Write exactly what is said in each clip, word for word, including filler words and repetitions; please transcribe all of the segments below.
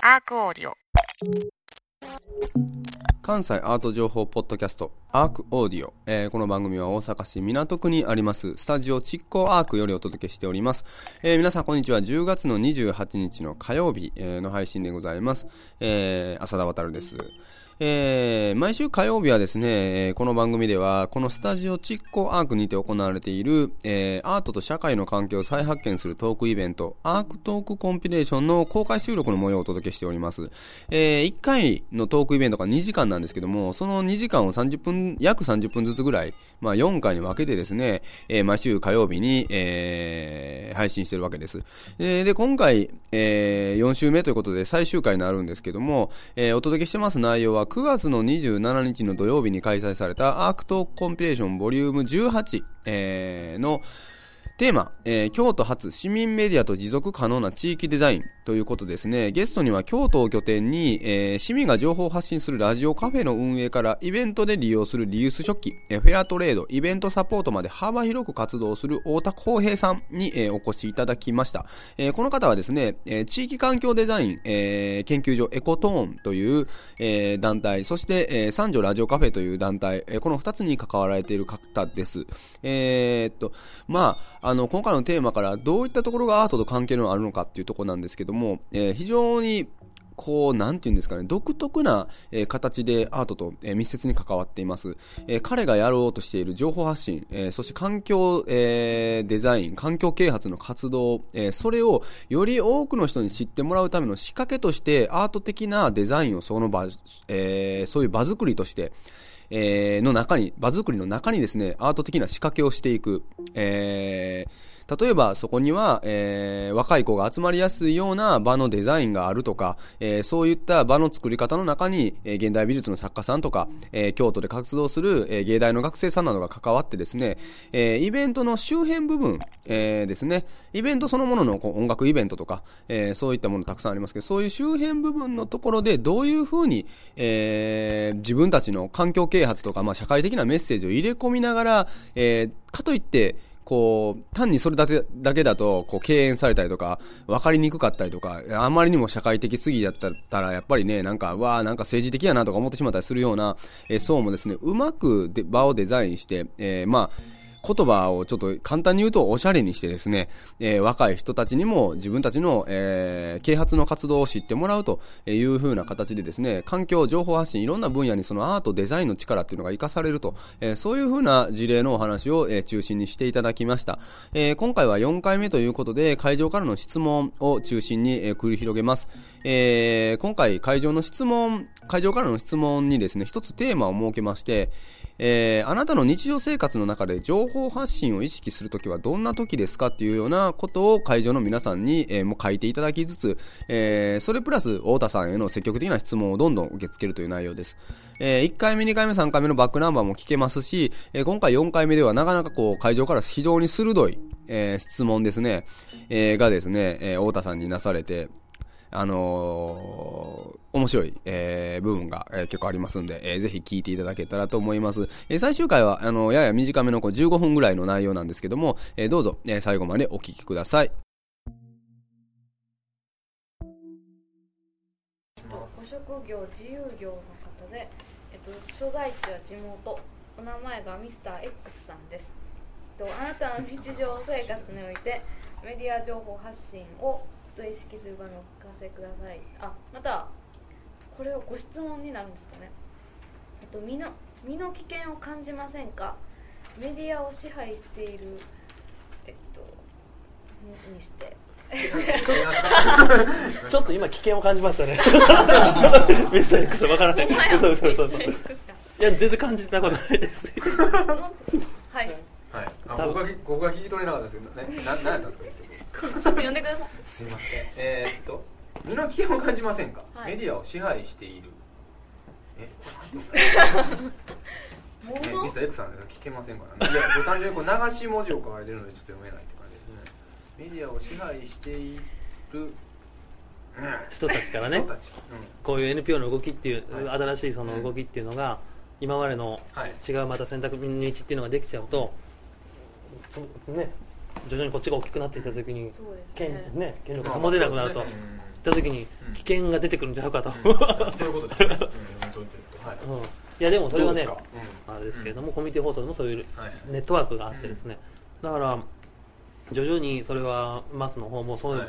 アークオーディオ。 関西アート情報ポッドキャストアークオーディオ、えー、この番組は大阪市港区にありますスタジオチッコアークよりお届けしております。えー、皆さんこんにちは。じゅうがつのにじゅうはちにちの火曜日、えー、の配信でございます。えー、浅田渉です。えー、毎週火曜日はですね、この番組ではこのスタジオチッコアークにて行われている、えー、アートと社会の関係を再発見するトークイベントアークトークコンピレーションの公開収録の模様をお届けしております。えー、いっかいのトークイベントがにじかんなんですけども、そのにじかんをさんじゅっぷん約さんじゅっぷんずつぐらい、まあ、よんかいに分けてですね、えー、毎週火曜日に、えー、配信してるわけです。えー、で今回、えー、よんしゅうめということで最終回になるんですけども、えー、お届けしてます内容はくがつのにじゅうしちにちの土曜日に開催されたアークトークコンピレーションボリュームじゅうはち、えー、のテーマ、えー、京都発市民メディアと持続可能な地域デザインということですね。ゲストには京都を拠点に、えー、市民が情報を発信するラジオカフェの運営からイベントで利用するリユース食器、えー、フェアトレード、イベントサポートまで幅広く活動する太田康平さんに、えー、お越しいただきました。えー、この方はですね、えー、地域環境デザイン、えー、研究所エコトーンという、えー、団体、そして、えー、三条ラジオカフェという団体、えー、この二つに関わられている方です。えー、っと、まあ、あの、今回のテーマからどういったところがアートと関係のあるのかっていうところなんですけども、えー、非常にこう、なんていうんですかね、独特な、えー、形でアートと、えー、密接に関わっています。えー、彼がやろうとしている情報発信、えー、そして環境、えー、デザイン、環境啓発の活動、えー、それをより多くの人に知ってもらうための仕掛けとしてアート的なデザインをその場、えー、そういう場作りとしてえー、の中に、場作りの中にですね、アート的な仕掛けをしていく。えー、例えばそこには、えー、若い子が集まりやすいような場のデザインがあるとか、えー、そういった場の作り方の中に、えー、現代美術の作家さんとか、えー、京都で活動する、えー、芸大の学生さんなどが関わってですね、えー、イベントの周辺部分、えー、ですね、イベントそのもののこう音楽イベントとか、えー、そういったものたくさんありますけど、そういう周辺部分のところでどういうふうに、えー、自分たちの環境啓発とか、まあ、社会的なメッセージを入れ込みながら、えー、かといってこう単にそれだけだけだとこう敬遠されたりとか分かりにくかったりとか、あまりにも社会的すぎだったらやっぱりね、なんかわーなんか政治的やなとか思ってしまったりするような、えー、層もですね、うまくで場をデザインして、えー、まあ言葉をちょっと簡単に言うとおしゃれにしてですね、えー、若い人たちにも自分たちの、えー、啓発の活動を知ってもらうという風な形でですね、環境情報発信いろんな分野にそのアートデザインの力っていうのが活かされると、えー、そういう風な事例のお話を、えー、中心にしていただきました。えー、今回はよんかいめということで会場からの質問を中心に、えー、繰り広げます。えー、今回会場の質問会場からの質問にですね、一つテーマを設けまして、えー、あなたの日常生活の中で情報発信を意識するときはどんなときですかっていうようなことを会場の皆さんに、えー、も書いていただきつつ、えー、それプラス太田さんへの積極的な質問をどんどん受け付けるという内容です。えー、いっかいめにかいめさんかいめのバックナンバーも聞けますし、えー、今回よんかいめではなかなかこう会場から非常に鋭い、えー、質問ですね、えー、がですね、えー、太田さんになされて、あのー、面白い、えー、部分が、えー、結構ありますんで、えー、ぜひ聞いていただけたらと思います。えー、最終回は、あのー、やや短めのこうじゅうごふんぐらいの内容なんですけども、えー、どうぞ、えー、最後までお聞きください。 ご職業自由業の方で、えっと、所在地は地元、お名前がミスター X さんです。えっと、あなたの日常生活においてメディア情報発信をと意識する場面をお聞かせください。あ、またこれはご質問になるんですかね。えっと、身の身の危険を感じませんか。メディアを支配しているえっとにしてちょっと今危険を感じましたね。ミスター X わからない。そうそうそうそう。いや全然感じたことないです。 はい。 はい。あ、僕が僕が聞き取れなかったですけどね。な何やったんですか。 ちょっと読んでください。 すいません。えー、っと身の危険を感じませんか、はい、メディアを支配している。え、えミスター X さんで聞けませんからね。いや、単純にこう流し文字を書かれてるのでちょっと読めないって感じですね。メディアを支配している人たちからね、うん、こういう エヌピーオー の動きっていう、はい、新しいその動きっていうのが、うん、今までの違うまた選択の道っていうのができちゃうと、ね、徐々にこっちが大きくなっていった時に、 そうですね、 権ね、権力が保てなくなると、 った時に危険が出てくるんちゃうかと、 うんうん、そういうことですね、うん、はいうん、いやでもそれはね、 うん、 あれですけれども、うん、コミュニティ放送でもそういうネットワークがあってですね、だから徐々にそれはマスの方もそういう、はい、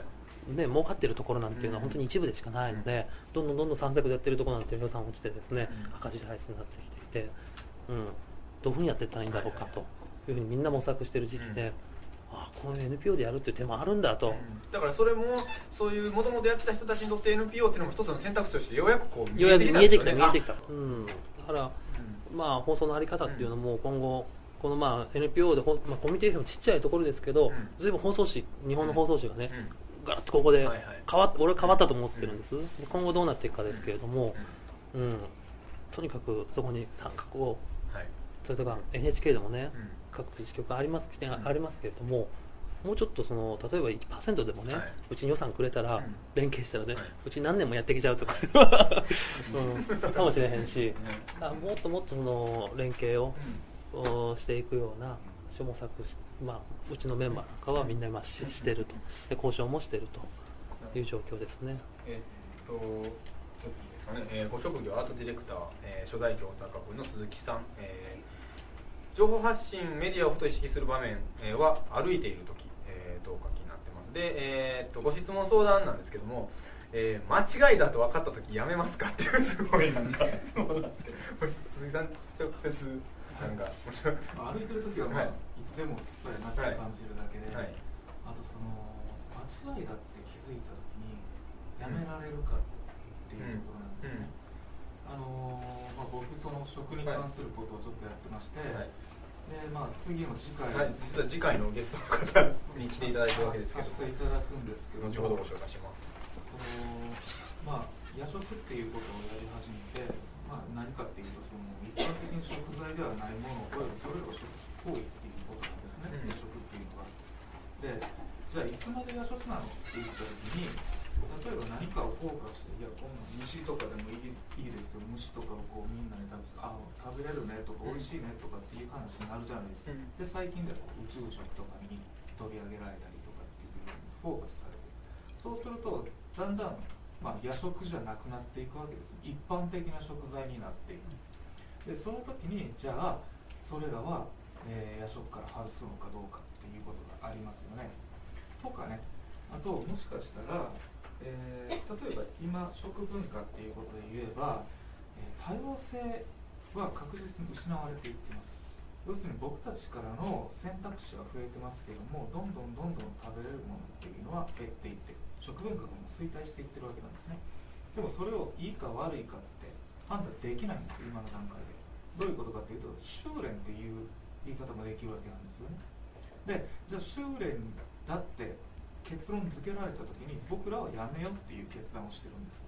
ね、儲かっているところなんていうのは本当に一部でしかないので、どんどんどんどん散策でやってるところなんて予算落ちてですね、赤字体質になってきていて、うん、どういうふうにやっていったらいいんだろうかというふうにみんな模索している時期で、あこの エヌピーオー でやるっていう手もあるんだと、うん、 だからそれもそういうもともとやってた人たちにとって エヌピーオー っていうのも一つの選択肢としてようやくこう見えてきた、 見えてきた見えてきた、うん、だから、うん、まあ放送のあり方っていうのも今後このまあ エヌピーオー で、まあ、コミュニティ エフエム ちっちゃいところですけど、うん、ずいぶん放送紙日本の放送紙がね、うん、ガラッとここで変わっ、俺は変わったと思ってるんです、うん、今後どうなっていくかですけれども、うんうん、とにかくそこに参画を、はい、例えば エヌエイチケー でもね、うん、各自治局あります、うん、ありますけれども、もうちょっとその例えば いちパーセント でもね、はい、うちに予算くれたら、うん、連携したらね、はい、うち何年もやってきちゃうとか、うん、かもしれへんし、うん、もっともっとその連携を、うん、していくような諸模索し、まあ、うちのメンバーなんかはみんな今 し, してるとで交渉もしてるという状況ですね。 えっとちょっといいですかね、えー、ご職業アートディレクター、えー、初代表大阪府の鈴木さん、えー、情報発信メディアをふと意識する場面、えー、は歩いている時とお書きになってます。で、えー、っとご質問相談なんですけども、えー、間違いだと分かったときやめますかっていうすごいなんか質問なんですけど、これ鈴木さん直接なんか面白い。 歩いてるときは、まあ、はい、いつでもそうやなって感じるだけで、はい、あとその間違いだって気づいたときにやめられるかっていうところなんですね。うんうん、あのーまあ、僕その食に関することをちょっとやってまして。はい、でまあ、次の次回、 はい、実は次回のゲストの方に来ていただいてるわけですけど、 させていただくんですけど、 後ほどご紹介します。 そのまあ、夜食っていうことをやり始めて、まあ、何かっていうとその一般的に食材ではないものを超えるそれを食行為っていうことなんですね、うん、夜食っていうのは。でじゃあいつまで夜食なのって言ったときに、例えば何かをフォーカスして、いやこんな虫とかでもいい、いいですよ、虫とかをこうみんなに食べて、あ食べれるねとか美味しいねとかっていう話になるじゃないですか。うん、で最近では宇宙食とかに取り上げられたりとかっていうフォーカスされて、そうするとだんだん、まあ、夜食じゃなくなっていくわけです。一般的な食材になっていく。でその時にじゃあそれらは、えー、夜食から外すのかどうかっていうことがありますよね。とかね、あともしかしたらえー、例えば今食文化っていうことで言えば、えー、多様性は確実に失われていっています。要するに僕たちからの選択肢は増えてますけども、どんどんどんどん食べれるものっていうのは減っていって食文化がもう衰退していってるわけなんですね。でもそれをいいか悪いかって判断できないんですよ、今の段階で。どういうことかというと、修練っていう言い方もできるわけなんですよね。でじゃあ修練だって結論付けられたときに僕らはやめようっていう決断をしてるんです。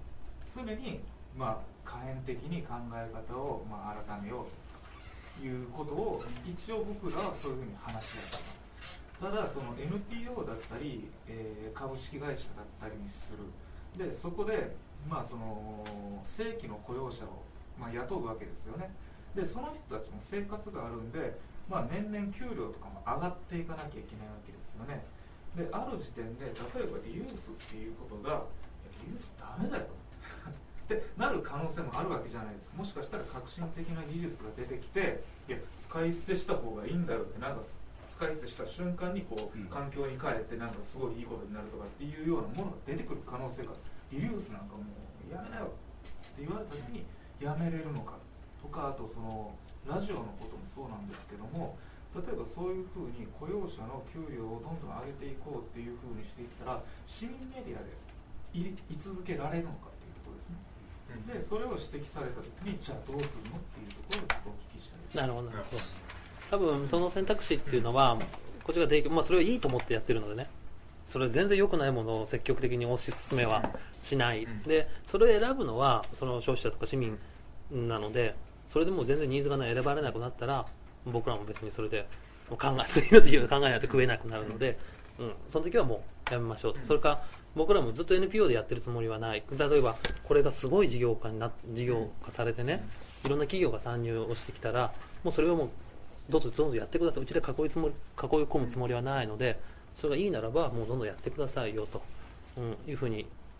常に、まあ、可変的に考え方を、まあ、改めようということを一応僕らはそういうふうに話し合っています。ただその エヌピーオー だったり、えー、株式会社だったりにする。でそこで、まあ、その正規の雇用者を、まあ、雇うわけですよね。でその人たちも生活があるんで、まあ、年々給料とかも上がっていかなきゃいけないわけですよね。である時点で例えばリユースっていうことがリユースダメだよってなる可能性もあるわけじゃないですか。もしかしたら革新的な技術が出てきて、いや使い捨てした方がいいんだよって、なんか使い捨てした瞬間にこう環境に変えてなんかすごいいいことになるとかっていうようなものが出てくる可能性が、リユースなんかもうやめなよって言われた時にやめれるのかとか、あとそのラジオのこともそうなんですけども、例えばそういうふうに雇用者の給料をどんどん上げていこうっていうふうにしていったら、市民メディアで い, い続けられるのかっていうところですね。でそれを指摘されたときに、じゃあどうするのっていうところをお聞きしたいです。 なるほどなるほど。多分その選択肢っていうのはこっちが提供、まあ、それをいいと思ってやってるのでね、それ全然良くないものを積極的に推し進めはしない、でそれを選ぶのはその消費者とか市民なので、それでも全然ニーズがない選ばれなくなったら僕らも別にそれでもう考え次の時は考えないと食えなくなるので、うん、その時はもうやめましょうと。それから僕らもずっと エヌピーオー でやってるつもりはない。例えばこれがすごい事業化にな事業化されてね、いろんな企業が参入をしてきたら、もうそれはもうどんどんどんどんやってください。うちで囲いつもり囲い込むつもりはないので、それがいいならばもうどんどんやってくださいよと、うん、いうふうに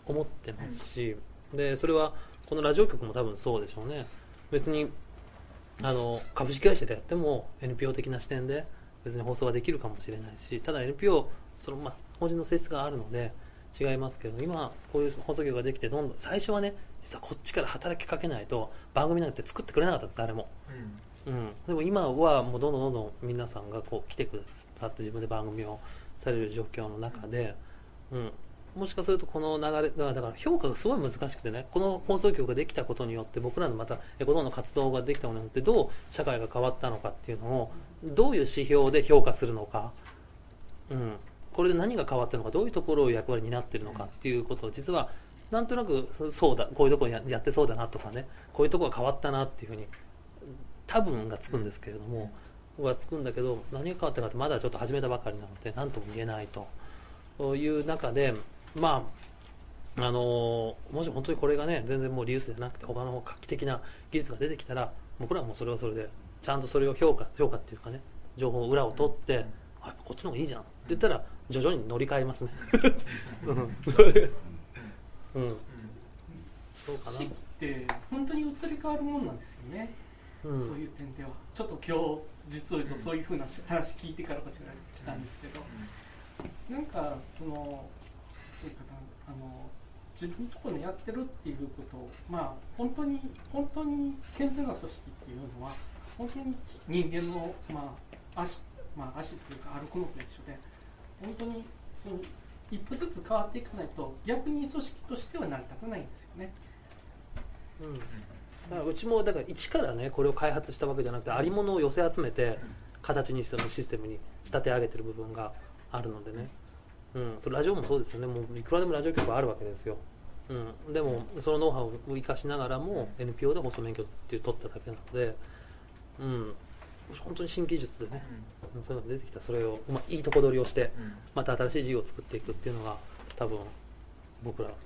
思ってますし、でそれはこのラジオ局も多分そうでしょうね。別にあの株式会社でやっても エヌピーオー 的な視点で別に放送はできるかもしれないし、ただ エヌピーオー その、まあ、法人の性質があるので違いますけど、今こういう放送局ができてどんどん最初はね、実はこっちから働きかけないと番組なんて作ってくれなかったんです誰も、うんうん、でも今はもうどんどんどんどん皆さんがこう来てくださって自分で番組をされる状況の中で、うん、もしかするとこの流れだから評価がすごい難しくてね、この放送局ができたことによって僕らのまたエコドーの活動ができたことによってどう社会が変わったのかっていうのをどういう指標で評価するのか、うん、これで何が変わったのか、どういうところを役割になっているのかっていうことを実はなんとなくそうだこういうところややってそうだなとかね、こういうところが変わったなっていうふうに多分がつくんですけれども、はつくんだけど何が変わったかってまだちょっと始めたばかりなので何とも言えないという中で、まああのもし本当にこれがね全然もうリユースじゃなくて他の画期的な技術が出てきたら僕らはもうそれはそれでちゃんとそれを評価評価っていうかね、情報を裏を取ってあこっちの方がいいじゃんって言ったら徐々に乗り換えますねうん、うん、そうかなって本当に移り変わるもんなんですよね、うん、そういう点ではちょっと今日実を言うとそういうふうな話聞いてからこちらに来たんですけど、なんかそのそういうかなあの自分のところでやってるっていうことを、まあ本当に本当に健全な組織っていうのは本当に人間の、まあ、足、まあ、足っていうか歩くのと一緒で本当にその一歩ずつ変わっていかないと逆に組織としては成り立たないんですよね。 うん、だからうちもだから一からねこれを開発したわけじゃなくてありものを寄せ集めて形にしてのシステムに仕立て上げてる部分があるのでね、うん、それラジオもそうですよね。もういくらでもラジオ局あるわけですよ、うん、でもそのノウハウを生かしながらも エヌピーオー で放送免許っていう取っただけなので、うん、本当に新技術でね、うん、そういうのが出てきたそれを、まあ、いいとこ取りをしてまた新しい事業を作っていくっていうのが多分僕ら、うん、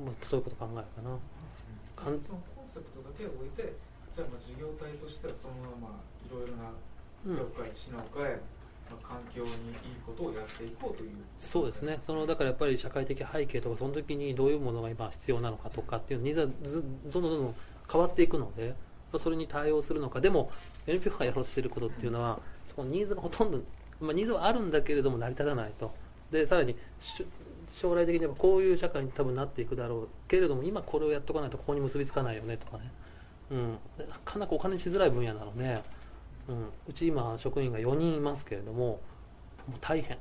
そういうこと考えるかな。 そのコンセプトだけを置いて、じゃあまあ事業体としてはそのままいろいろな業界、品を変え、まあ、環境にいいことをやっていこうという。 そうですね。そのだからやっぱり社会的背景とかその時にどういうものが今必要なのかとかっていうニーズはずどんどんどんどん変わっていくので、それに対応するのか。でも エヌピーオー がやろうとしていることっていうのは、そこのニーズがほとんど、まあ、ニーズはあるんだけれども成り立たないと。でさらに将来的にはこういう社会に多分なっていくだろうけれども今これをやっとかないとここに結びつかないよねとかね、うん、なかなかお金にしづらい分野なので、うん、うち今職員がよにんいますけれどももう大変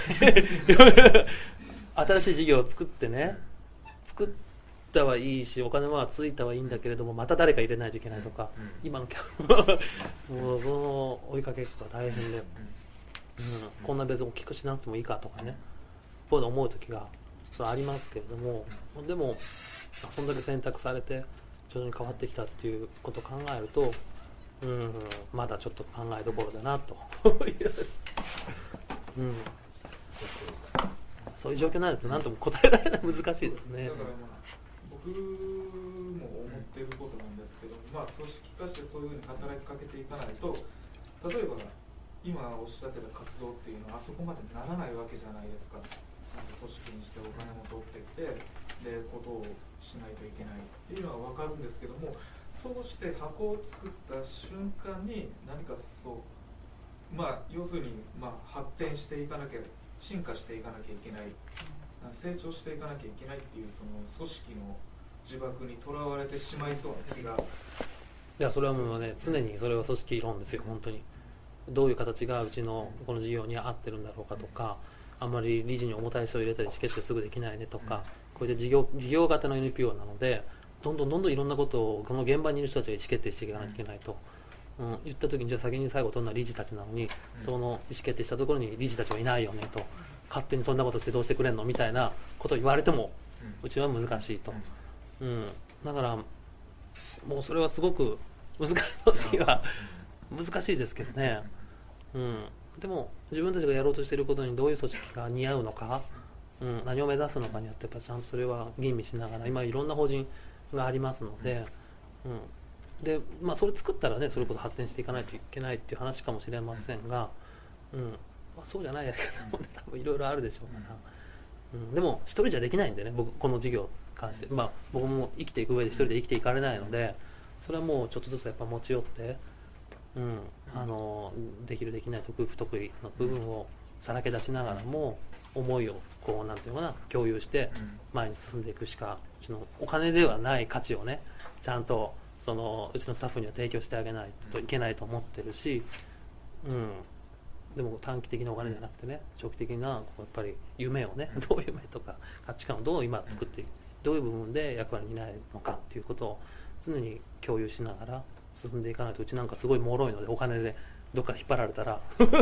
新しい事業を作ってね作ったはいいしお金はついたはいいんだけれどもまた誰か入れないといけないとか、今のキャもうその追いかけっこが大変で、うん、こんな別に大きくしなくてもいいかとかねこう思う時がありますけれども、でもそんだけ選択されて徐々に変わってきたっていうことを考えると、うん、まだちょっと考えどころだなと、うん、そういう状況になると何とも答えられない難しいですね。 だからまあ僕も思っていることなんですけど、まあ、組織化してそういうふうに働きかけていかないと、例えば今おっしゃってた活動っていうのはあそこまでならないわけじゃないですか。組織にしてお金も取ってきてでことをしないといけないっていうのは分かるんですけども、そうして箱を作った瞬間に何かそうまあ要するにまあ発展していかなきゃ進化していかなきゃいけない、成長していかなきゃいけないっていうその組織の呪縛にとらわれてしまいそうな気が。 いやそれはもうね常にそれは組織論ですよ。本当にどういう形がうちのこの事業に合ってるんだろうかとか、あんまり理事に重たい人を入れたりチケットすぐできないねとか、これで事業、事業型の エヌピーオー なのでどんどんどんどんいろんなことをこの現場にいる人たちが意思決定していかないといけないと、うん、言った時にじゃあ先に最後取るのは理事たちなのに、その意思決定したところに理事たちはいないよねと、勝手にそんなことしてどうしてくれんのみたいなことを言われてもうちは難しいと、うん、だからもうそれはすごく難しい組織は難しいですけどね、うん、でも自分たちがやろうとしていることにどういう組織が似合うのか、うん、何を目指すのかによってやっぱちゃんとそれは吟味しながら今いろんな法人がありますので、うん、で、まあ、それ作ったらねそれこそ発展していかないといけないっていう話かもしれませんが、うんまあ、そうじゃないやり方もね多分いろいろあるでしょうから、うん、でも一人じゃできないんでね僕この事業関して、まあ、僕も生きていく上で一人で生きていかれないので、それはもうちょっとずつやっぱ持ち寄って、うん、あのできるできない得意不得意の部分をさらけ出しながらも思いをこうなんていうのかな共有して前に進んでいくしか、うちのお金ではない価値をねちゃんとそのうちのスタッフには提供してあげないといけないと思ってるし、うん、でも短期的なお金じゃなくてね、長期的なこうやっぱり夢をね、どういう夢とか価値観をどう今作っていく、どういう部分で役割に担えるのかっていうことを常に共有しながら進んでいかないと、うちなんかすごい脆いのでお金でどっか引っ張られたら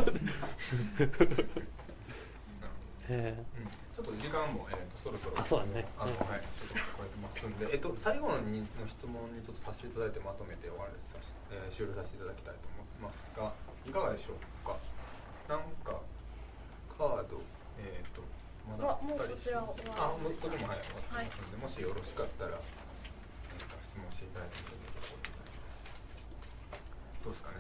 えー、 ちょっと時間も、えー、とそろそろあそうだね、 あの、はい、ちょっと超えてますんで、えっと、最後のにの質問にちょっとさせていただいてまとめて終わりさせ、えー、終了させていただきたいと思いますが、いかがでしょうか。なんかカード、えっ、ー、とまだもうこちらをあもうこっちもはい終わってますので、はい、もしよろしかったら何か質問していただいてもいいところになります。どうですかね。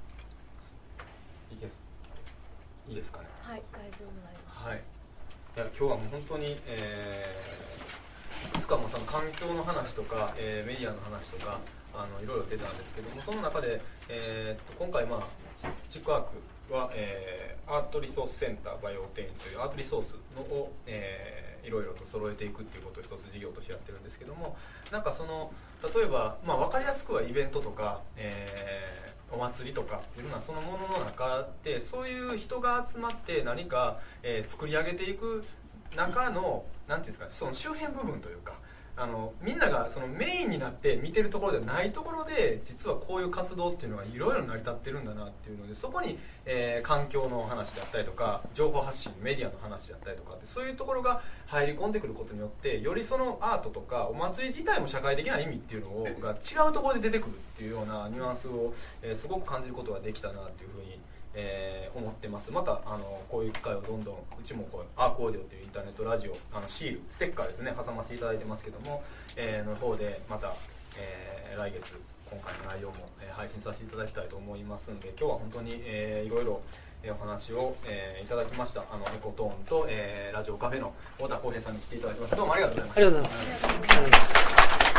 いいですいいですかね。 はい、大丈夫になります。 はい。いや今日はもう本当に、えー、いつかもその環境の話とか、えー、メディアの話とかあのいろいろ出たんですけども、その中で、えー、と今回まあチックアークは、えー、アートリソースセンターバイオテインというアートリソースのを、えー、いろいろと揃えていくっていうことを一つ事業としてやってるんですけども、なんかその例えば、まあ、分かりやすくはイベントとか、えー、お祭りとかいろんなそのものの中でそういう人が集まって何か、えー、作り上げていく中のなんていうんですか、その周辺部分というか、あのみんながそのメインになって見てるところではないところで実はこういう活動っていうのがいろいろ成り立ってるんだなっていうので、そこに、えー、環境の話だったりとか情報発信メディアの話だったりとかってそういうところが入り込んでくることによってよりそのアートとかお祭り自体も社会的な意味っていうのが違うところで出てくるっていうようなニュアンスを、えー、すごく感じることができたなっていうふうにえー、思ってます。またあのこういう機会をどんどんうちもこうアークオーディオというインターネットラジオあのシールステッカーですね挟ませていただいてますけども、えー、の方でまた、えー、来月今回の内容も、えー、配信させていただきたいと思いますので、今日は本当に、えー、いろいろお話を、えー、いただきました。あのエコトーンと、えー、ラジオカフェの太田浩平さんに来ていただきました。どうもありがとうございました。 ありがとうございます。